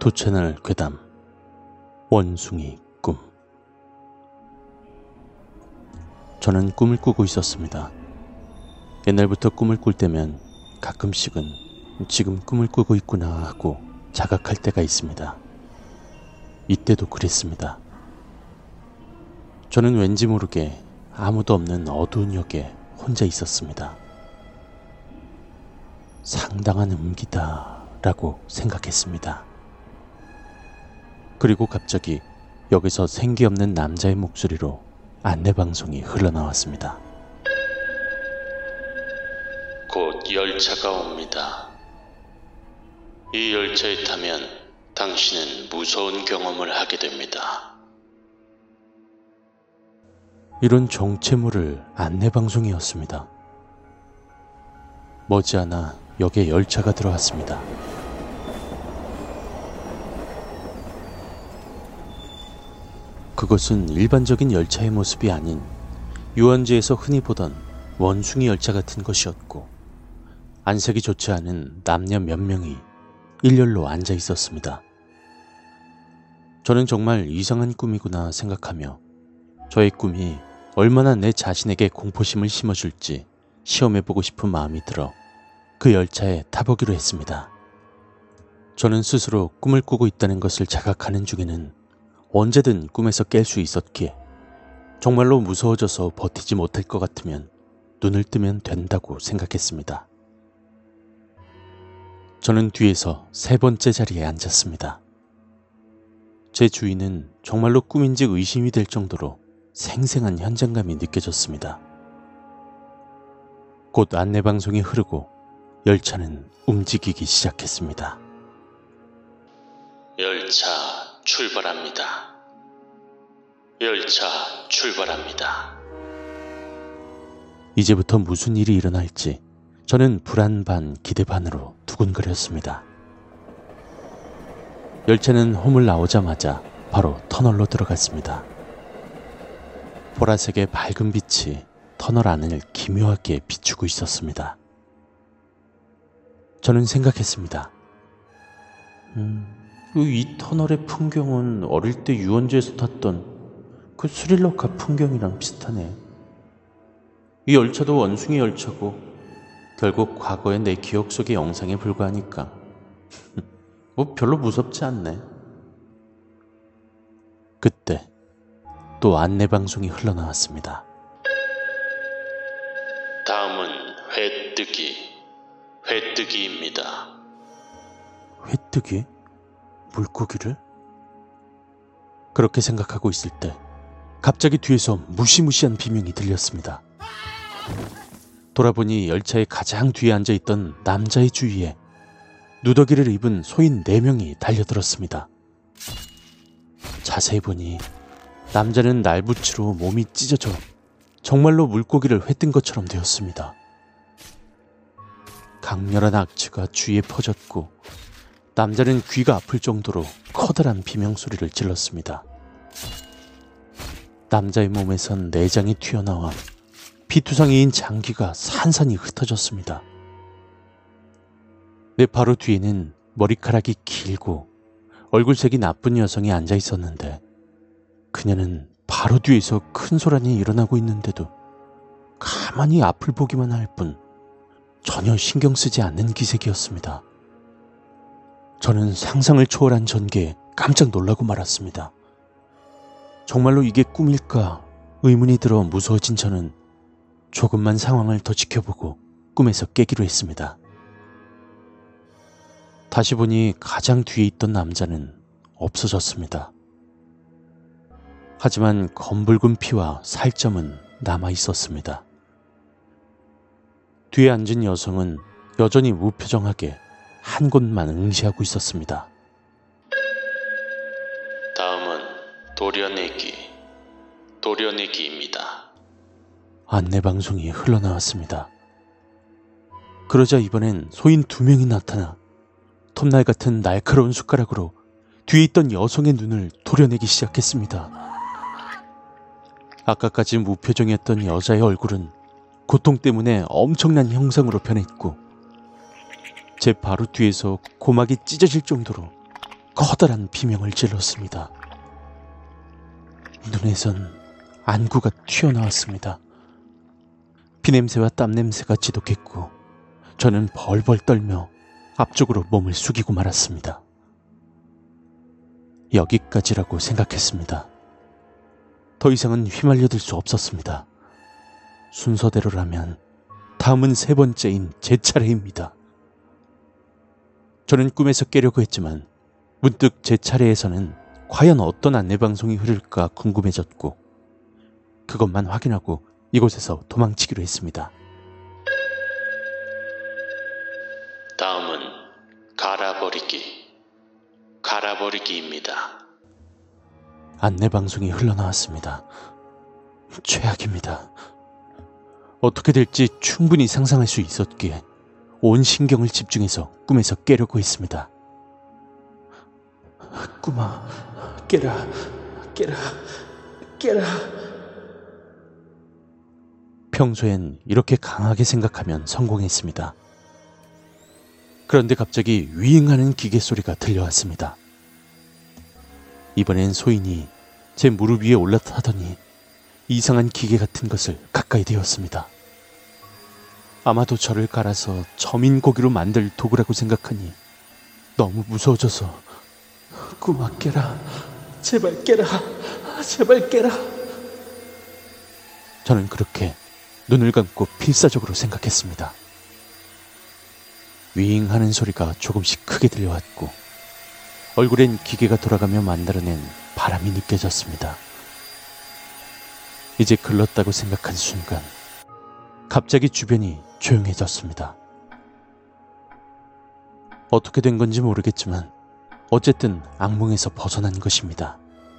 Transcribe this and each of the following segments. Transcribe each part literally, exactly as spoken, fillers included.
도채널 괴담 원숭이 꿈. 저는 꿈을 꾸고 있었습니다. 옛날부터 꿈을 꿀 때면 가끔씩은 지금 꿈을 꾸고 있구나 하고 자각할 때가 있습니다. 이때도 그랬습니다. 저는 왠지 모르게 아무도 없는 어두운 역에 혼자 있었습니다. 상당한 음기다 라고 생각했습니다. 그리고 갑자기 역에서 생기 없는 남자의 목소리로 안내방송이 흘러나왔습니다. 곧 열차가 옵니다. 이 열차에 타면 당신은 무서운 경험을 하게 됩니다. 이런 정체모를 안내방송이었습니다. 머지않아 역에 열차가 들어왔습니다. 그것은 일반적인 열차의 모습이 아닌 유원지에서 흔히 보던 원숭이 열차 같은 것이었고, 안색이 좋지 않은 남녀 몇 명이 일렬로 앉아 있었습니다. 저는 정말 이상한 꿈이구나 생각하며 저의 꿈이 얼마나 내 자신에게 공포심을 심어줄지 시험해보고 싶은 마음이 들어 그 열차에 타보기로 했습니다. 저는 스스로 꿈을 꾸고 있다는 것을 자각하는 중에는 언제든 꿈에서 깰 수 있었기에 정말로 무서워져서 버티지 못할 것 같으면 눈을 뜨면 된다고 생각했습니다. 저는 뒤에서 세 번째 자리에 앉았습니다. 제 주위는 정말로 꿈인지 의심이 될 정도로 생생한 현장감이 느껴졌습니다. 곧 안내방송이 흐르고 열차는 움직이기 시작했습니다. 열차 출발합니다. 열차 출발합니다. 이제부터 무슨 일이 일어날지 저는 불안 반 기대 반으로 두근거렸습니다. 열차는 홈을 나오자마자 바로 터널로 들어갔습니다. 보라색의 밝은 빛이 터널 안을 기묘하게 비추고 있었습니다. 저는 생각했습니다. 음, 이 터널의 풍경은 어릴 때 유원지에서 탔던 그 스릴러카 풍경이랑 비슷하네. 이 열차도 원숭이 열차고 결국 과거의 내 기억 속의 영상에 불과하니까 뭐 별로 무섭지 않네. 그때 또 안내방송이 흘러나왔습니다. 다음은 회뜨기, 회뜨기입니다. 회뜨기? 물고기를? 그렇게 생각하고 있을 때 갑자기 뒤에서 무시무시한 비명이 들렸습니다. 돌아보니 열차의 가장 뒤에 앉아있던 남자의 주위에 누더기를 입은 소인 네 명이 달려들었습니다. 자세히 보니 남자는 날붙이로 몸이 찢어져 정말로 물고기를 회뜬 것처럼 되었습니다. 강렬한 악취가 주위에 퍼졌고 남자는 귀가 아플 정도로 커다란 비명소리를 질렀습니다. 남자의 몸에선 내장이 튀어나와 피투성이인 장기가 산산이 흩어졌습니다. 내 바로 뒤에는 머리카락이 길고 얼굴색이 나쁜 여성이 앉아 있었는데, 그녀는 바로 뒤에서 큰 소란이 일어나고 있는데도 가만히 앞을 보기만 할 뿐 전혀 신경 쓰지 않는 기색이었습니다. 저는 상상을 초월한 전개에 깜짝 놀라고 말았습니다. 정말로 이게 꿈일까 의문이 들어 무서워진 저는 조금만 상황을 더 지켜보고 꿈에서 깨기로 했습니다. 다시 보니 가장 뒤에 있던 남자는 없어졌습니다. 하지만 검붉은 피와 살점은 남아 있었습니다. 뒤에 앉은 여성은 여전히 무표정하게 한 곳만 응시하고 있었습니다. 다음은 도려내기, 도려내기입니다. 안내방송이 흘러나왔습니다. 그러자 이번엔 소인 두 명이 나타나 톱날 같은 날카로운 숟가락으로 뒤에 있던 여성의 눈을 도려내기 시작했습니다. 아까까지 무표정이었던 여자의 얼굴은 고통 때문에 엄청난 형상으로 변했고, 제 바로 뒤에서 고막이 찢어질 정도로 커다란 비명을 질렀습니다. 눈에선 안구가 튀어나왔습니다. 피냄새와 땀냄새가 지독했고 저는 벌벌 떨며 앞쪽으로 몸을 숙이고 말았습니다. 여기까지라고 생각했습니다. 더 이상은 휘말려들 수 없었습니다. 순서대로라면 다음은 세 번째인 제 차례입니다. 저는 꿈에서 깨려고 했지만 문득 제 차례에서는 과연 어떤 안내방송이 흐를까 궁금해졌고 그것만 확인하고 이곳에서 도망치기로 했습니다. 다음은 갈아버리기, 갈아버리기입니다. 안내방송이 흘러나왔습니다. 최악입니다. 어떻게 될지 충분히 상상할 수 있었기에 온 신경을 집중해서 꿈에서 깨려고 했습니다. 꿈아, 깨라, 깨라, 깨라. 평소엔 이렇게 강하게 생각하면 성공했습니다. 그런데 갑자기 위잉하는 기계 소리가 들려왔습니다. 이번엔 소인이 제 무릎 위에 올라타더니 이상한 기계 같은 것을 가까이 대었습니다. 아마도 저를 갈아서 저민고기로 만들 도구라고 생각하니 너무 무서워져서 꿈아 깨라, 제발 깨라, 제발 깨라. 저는 그렇게 눈을 감고 필사적으로 생각했습니다. 윙하는 소리가 조금씩 크게 들려왔고 얼굴엔 기계가 돌아가며 만들어낸 바람이 느껴졌습니다. 이제 글렀다고 생각한 순간 갑자기 주변이 조용해졌습니다. 어떻게 된 건지 모르겠지만 어쨌든 악몽에서 벗어난 것입니다.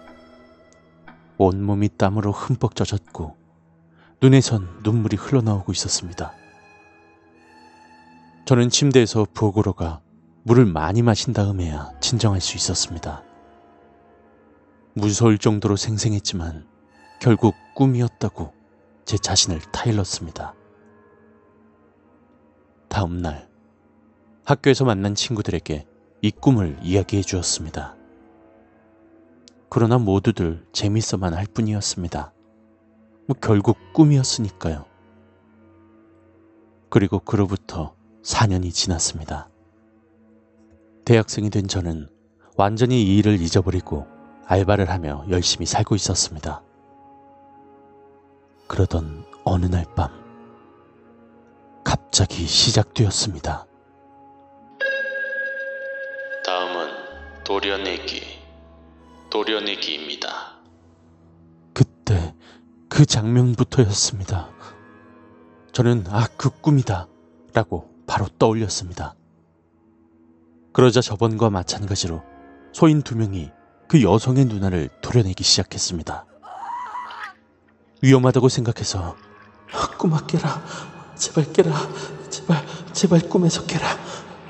온몸이 땀으로 흠뻑 젖었고 눈에선 눈물이 흘러나오고 있었습니다. 저는 침대에서 부엌으로 가 물을 많이 마신 다음에야 진정할 수 있었습니다. 무서울 정도로 생생했지만 결국 꿈이었다고 제 자신을 타일렀습니다. 다음 날 학교에서 만난 친구들에게 이 꿈을 이야기해 주었습니다. 그러나 모두들 재밌어만 할 뿐이었습니다. 뭐 결국 꿈이었으니까요. 그리고 그로부터 사 년이 지났습니다. 대학생이 된 저는 완전히 이 일을 잊어버리고 알바를 하며 열심히 살고 있었습니다. 그러던 어느 날 밤 갑자기 시작되었습니다. 다음은 도려내기, 도려내기입니다. 그때 그 장면부터였습니다. 저는 아, 그 꿈이다 라고 바로 떠올렸습니다. 그러자 저번과 마찬가지로 소인 두 명이 그 여성의 누나를 도려내기 시작했습니다. 위험하다고 생각해서 꿈아 깨라, 제발 깨라, 제발 제발 꿈에서 깨라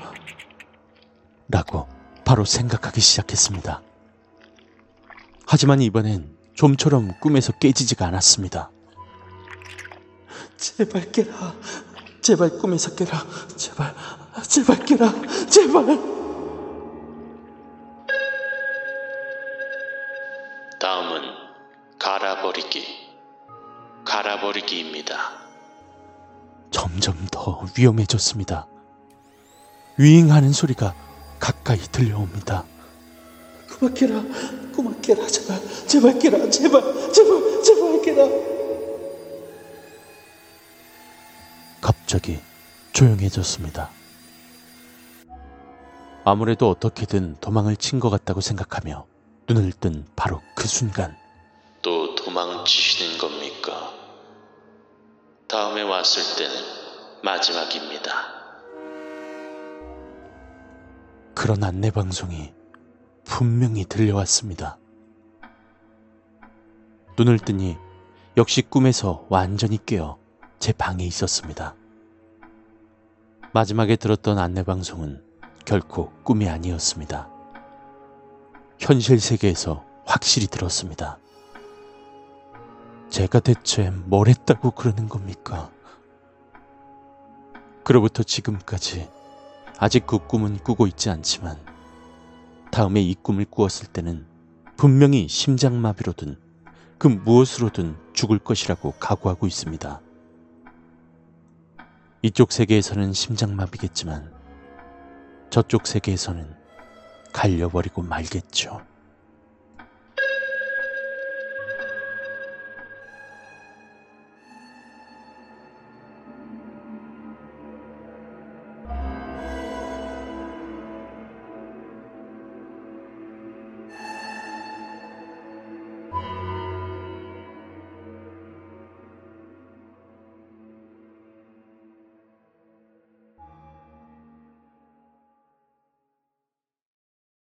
라고 바로 생각하기 시작했습니다. 하지만 이번엔 좀처럼 꿈에서 깨지지가 않았습니다. 제발 깨라, 제발 꿈에서 깨라, 제발 제발 깨라, 제발. 다음은 갈아버리기, 갈아버리기입니다. 점점 더 위험해졌습니다. 위잉하는 소리가 가까이 들려옵니다. 꿈아 깨라, 꿈아 깨라, 제발 제발 깨라, 제발 제발 제발 깨라. 갑자기 조용해졌습니다. 아무래도 어떻게든 도망을 친 것 같다고 생각하며 눈을 뜬 바로 그 순간 또 도망치시는 겁니까? 다음에 왔을 때는 마지막입니다. 그런 안내방송이 분명히 들려왔습니다. 눈을 뜨니 역시 꿈에서 완전히 깨어 제 방에 있었습니다. 마지막에 들었던 안내방송은 결코 꿈이 아니었습니다. 현실 세계에서 확실히 들었습니다. 제가 대체 뭘 했다고 그러는 겁니까? 그로부터 지금까지 아직 그 꿈은 꾸고 있지 않지만 다음에 이 꿈을 꾸었을 때는 분명히 심장마비로든 그 무엇으로든 죽을 것이라고 각오하고 있습니다. 이쪽 세계에서는 심장마비겠지만 저쪽 세계에서는 갈려버리고 말겠죠.